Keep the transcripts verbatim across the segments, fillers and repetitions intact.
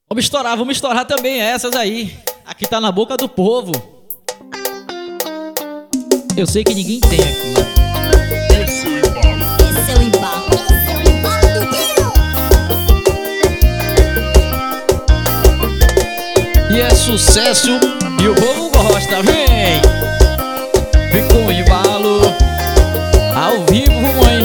Vamos estourar, vamos estourar também essas aí. Aqui tá na boca do povo. Eu sei que ninguém tem aqui. Esse é o embalo. Esse é o embalo do Dino. E é sucesso e o povo gosta, vem! Vem com o embalo ao vivo, mãe.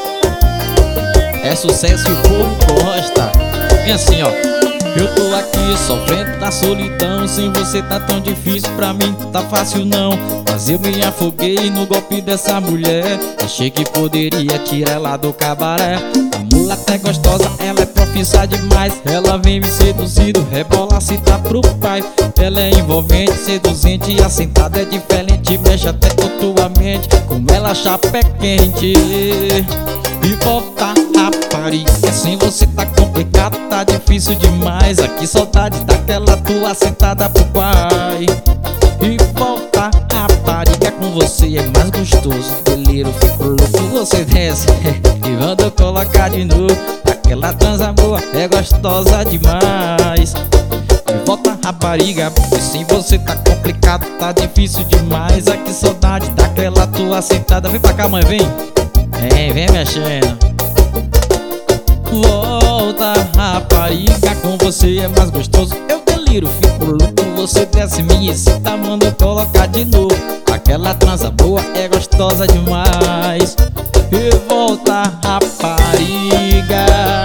É sucesso e o povo gosta. Vem assim, ó. Eu tô aqui sofrendo da solidão. Sem você tá tão difícil, pra mim tá fácil não. Mas eu me afoguei no golpe dessa mulher. Achei que poderia tirar ela do cabaré. A mulata é gostosa, ela é profissa demais. Ela vem me seduzindo, rebola se tá pro pai. Ela é envolvente, seduzente e assentada é diferente. Mexe até com tua mente, como ela chapa é quente. E volta rapariga, sem você tá complicado, tá difícil demais. Aqui saudade daquela tua sentada pro pai. E volta rapariga, com você é mais gostoso. Delírio, fico louco, você desce e manda colocar de novo. Aquela transa boa é gostosa demais. E volta rapariga, porque sem você tá complicado, tá difícil demais. Aqui saudade daquela tua sentada. Vem pra cá, mãe, vem. Vem, vem mexendo. Volta rapariga, com você é mais gostoso. Eu deliro, fico louco, você desce, me excita, manda colocar de novo. Aquela transa boa é gostosa demais. E volta rapariga.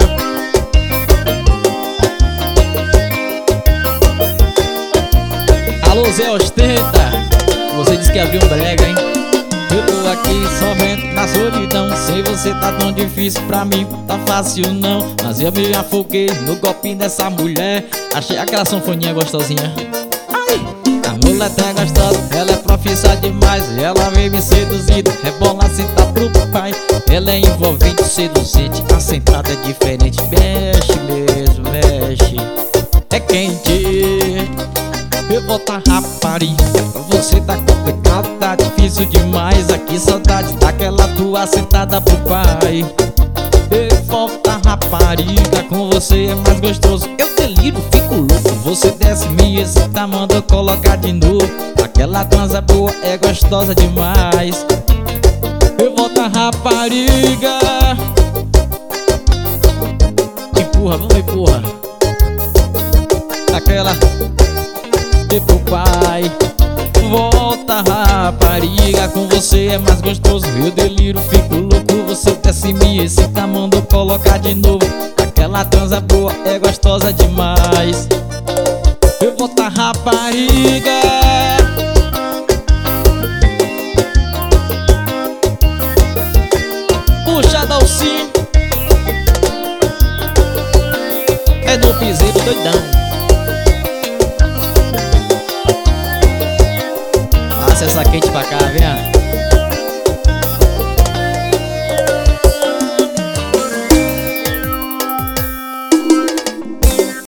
Alô Zé Ostenta, você disse que havia um brega, hein? Eu tô aqui sofrendo na solidão. Sem você tá tão difícil, pra mim tá fácil não. Mas eu me afoguei no golpe dessa mulher. Achei aquela sanfoninha gostosinha. Ai! A mulata é gostosa, ela é profissa demais. Ela vem me seduzindo, rebola se tá pro pai. Ela é envolvente, seduzente, a sentada é diferente. Mexe mesmo, mexe, é quente. Eu volta rapariga, pra você tá complicado, tá difícil demais. Aqui saudade daquela tua sentada pro pai. Eu volta rapariga, com você é mais gostoso. Eu deliro, fico louco, você desce, me excita, manda colocar de novo. Aquela transa boa é gostosa demais. Eu volta rapariga. Empurra, vamos empurra. Aquela pro pai. Volta rapariga, com você é mais gostoso. Eu deliro, fico louco, você desce, me excita, manda colocar de novo. Aquela transa boa é gostosa demais. Eu volta rapariga. Puxa Dalcinho, é do piseiro doidão. Passa essa quente pra cá, vem.